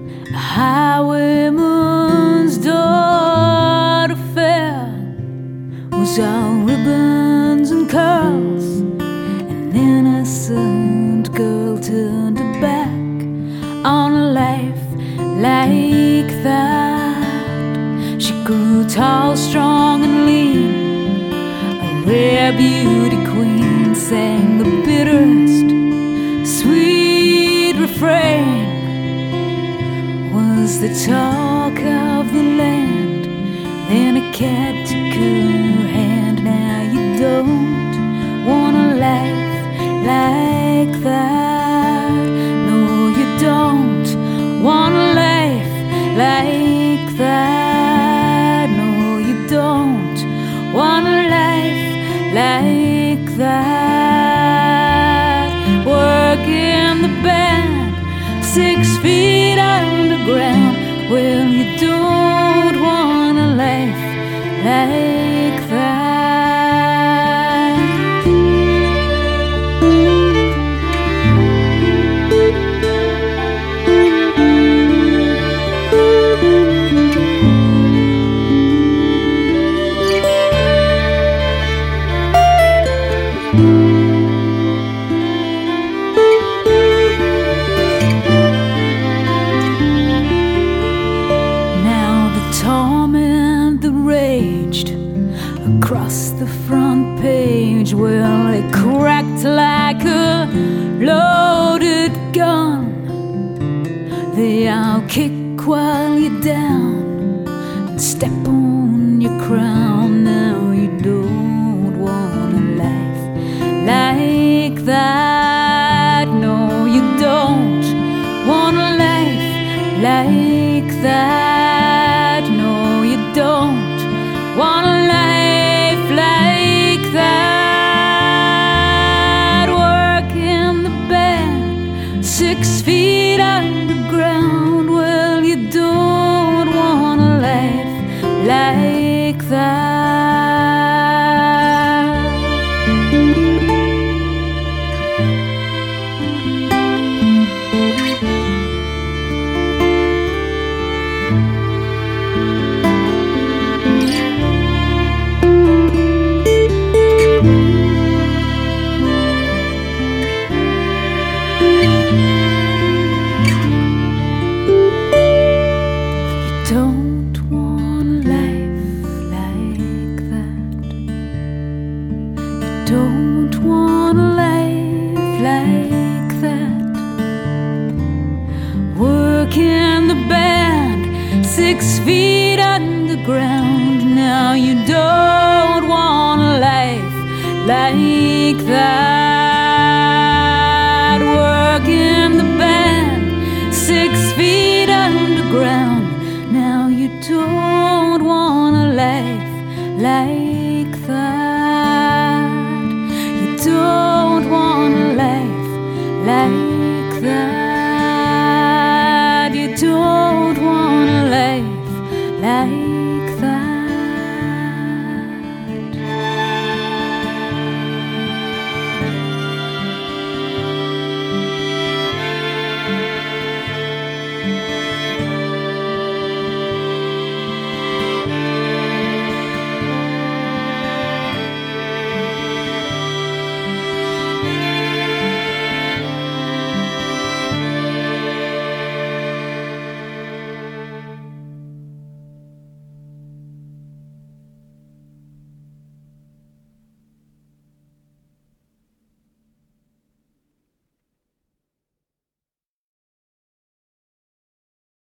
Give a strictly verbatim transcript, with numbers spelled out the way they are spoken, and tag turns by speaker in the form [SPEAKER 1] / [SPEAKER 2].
[SPEAKER 1] a highwayman's daughter fair was all ribbons and curls. An innocent girl turned her back on a life like that. She grew tall, strong and lean, a rare beauty queen, sang the bitterest sweet refrain. Was the talk of the land, then a cat took her hand. Now you don't want a life like that. No, you don't want a life like that. No, you don't want a life like that. Work in the band, six feet underground. Well, you don't want a life like that. Torment that raged across the front page, well, it cracked like a loaded gun. They all kick while you're down and step on your crown. Now you don't want a life like that. No, you don't want a life like that. Don't want a life like that. Work in the band, six feet underground. Well, you don't want a life like that. Don't want a life like that. You don't want a life like that. Work in the band, six feet underground. Now you don't want a life like that. Work in the band, six feet underground. Now you don't want a life like